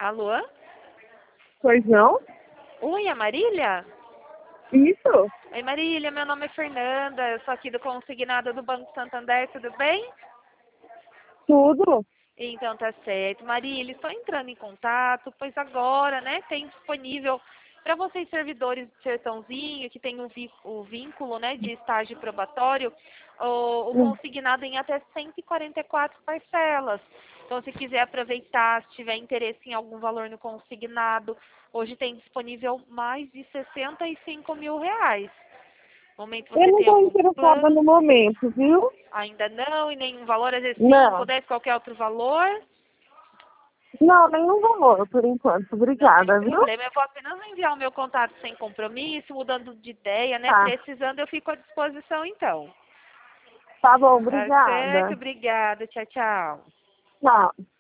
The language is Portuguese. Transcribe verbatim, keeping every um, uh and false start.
Alô? Pois não? Oi, é Marília? Isso. Oi, Marília, meu nome é Fernanda, eu sou aqui do Consignado do Banco Santander, tudo bem? Tudo. Então tá certo. Marília, estou entrando em contato, pois agora, né, tem disponível para vocês servidores de Sertãozinho, que tem o, vi- o vínculo, né, de estágio probatório, o, o Hum. consignado em até cento e quarenta e quatro parcelas. Então, se quiser aproveitar, se tiver interesse em algum valor no consignado, hoje tem disponível mais de sessenta e cinco mil reais. No momento Eu você não tem estou algum interessada plano? no momento, viu? Ainda não, e nenhum valor, às vezes sim, Não. pudesse qualquer outro valor. Não, nenhum valor por enquanto. Não tem Obrigada, viu? problema, eu vou apenas enviar o meu contato sem compromisso, mudando de ideia, né? Tá. Precisando, eu fico à disposição então. Tá bom, Tá certo? obrigada. Obrigada. Tchau, tchau. Tchau.